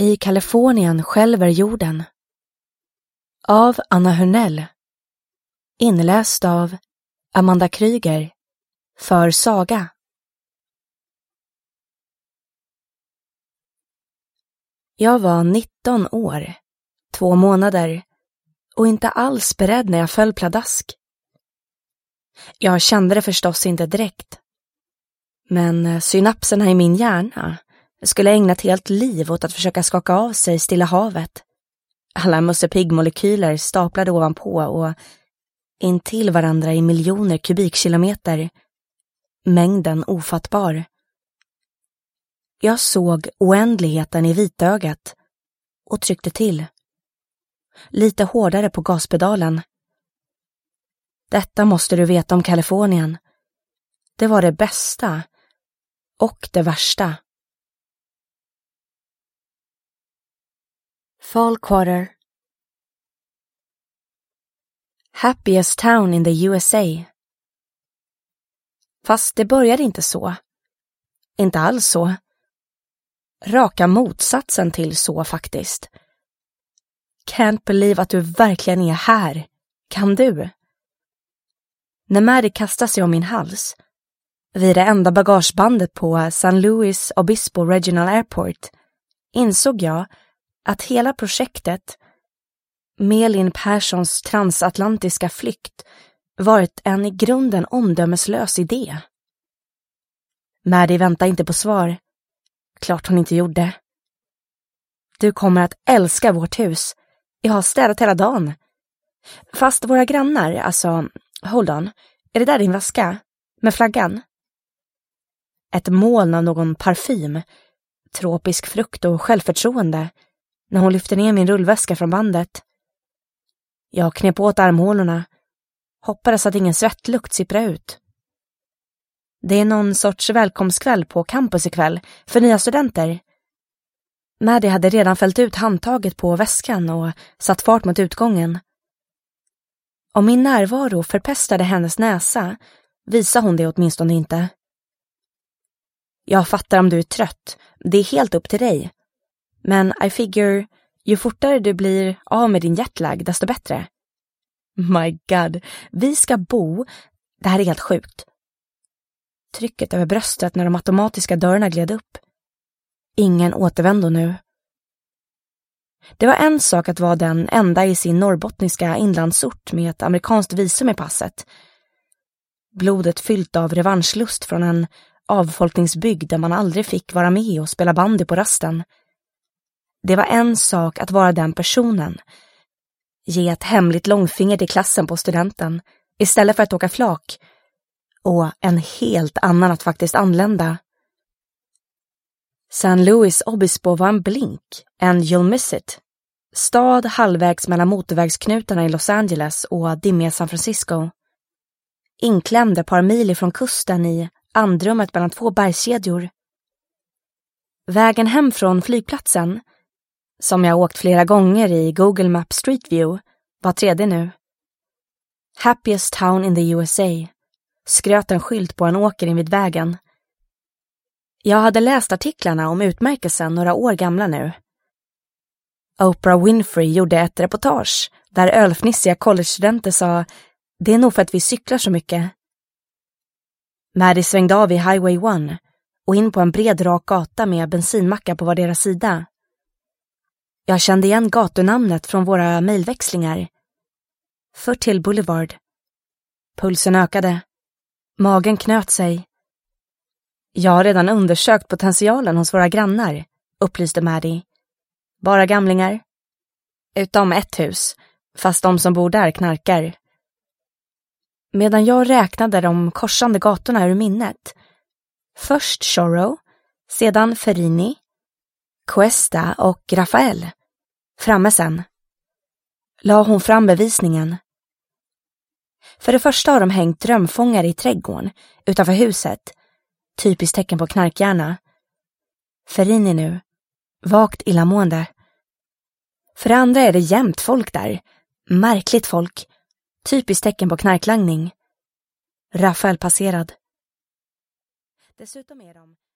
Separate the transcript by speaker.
Speaker 1: I Kalifornien skälver jorden. Av Anna Hörnell. Inläst av Amanda Kryger. För Saga. Jag var 19 år, 2 månader och inte alls beredd när jag föll pladask. Jag kände det förstås inte direkt. Men synapserna i min hjärna skulle ägna ett helt liv åt att försöka skaka av sig Stilla havet. Alla Musse Pigg-molekyler staplade ovanpå och intill varandra i miljoner kubikkilometer. Mängden ofattbar. Jag såg oändligheten i vitögat och tryckte till. Lite hårdare på gaspedalen. Detta måste du veta om Kalifornien. Det var det bästa och det värsta. Fall Quarter. Happiest town in the USA. Fast det började inte så. Inte alls så. Raka motsatsen till så faktiskt. Can't believe att du verkligen är här. Kan du? När Maddie kastade sig om min hals, vid det enda bagagebandet på San Luis Obispo Regional Airport, insåg jag att hela projektet, Melin Perssons transatlantiska flykt, varit en i grunden omdömeslös idé. Maddie väntade inte på svar. Klart hon inte gjorde. Du kommer att älska vårt hus. Jag har städat hela dagen. Fast våra grannar, alltså, hold on. Är det där din väska? Med flaggan? Ett moln av någon parfym, tropisk frukt och självförtroende när hon lyfte ner min rullväska från bandet. Jag knep åt armhålorna. Hoppades att ingen svettlukt sippra ut. Det är någon sorts välkomstkväll på campus ikväll för nya studenter. Maddie hade redan fällt ut handtaget på väskan och satt fart mot utgången. Om min närvaro förpestade hennes näsa visade hon det åtminstone inte. Jag fattar om du är trött. Det är helt upp till dig. Men I figure, ju fortare du blir av med din jetlag, desto bättre. My God, vi ska bo. Det här är helt sjukt. Trycket över bröstet när de automatiska dörrarna gled upp. Ingen återvändo nu. Det var en sak att vara den enda i sin norrbottniska inlandsort med ett amerikanskt visum i passet. Blodet fyllt av revanschlust från en avfolkningsbygd där man aldrig fick vara med och spela bandy på rasten. Det var en sak att vara den personen. Ge ett hemligt långfinger till klassen på studenten istället för att åka flak. Och en helt annan att faktiskt anlända. San Luis Obispo var en blink, en you'll miss it. Stad halvvägs mellan motorvägsknutarna i Los Angeles och dimmiga San Francisco. Inklämd ett par mil ifrån kusten i andrummet mellan 2 bergskedjor. Vägen hem från flygplatsen, som jag åkt flera gånger i Google Maps Street View, var 3:e nu. Happiest town in the USA. Skröt en skylt på en åker invid vägen. Jag hade läst artiklarna om utmärkelsen några år gamla nu. Oprah Winfrey gjorde ett reportage där ölfnissiga collegestudenter sa: det är nog för att vi cyklar så mycket. Maddie svängde av i Highway 1 och in på en bred rak gata med bensinmackar på vardera sida. Jag kände igen gatunamnet från våra mejlväxlingar. Fertile Boulevard. Pulsen ökade. Magen knöt sig. Jag har redan undersökt potentialen hos våra grannar, upplyste Maddie. Bara gamlingar. Utom ett hus, fast de som bor där knarkar. Medan jag räknade de korsande gatorna ur minnet. Först Chorro, sedan Ferini, Cuesta och Rafael. Framme sen. La hon fram bevisningen. För det första har de hängt drömfångare i trädgården utanför huset. Typiskt tecken på knarkhjärna. Ferini nu. Vagt illamående. För det andra är det jämt folk där. Märkligt folk. Typiskt tecken på knarklangning. Rafael passerad. Dessutom är de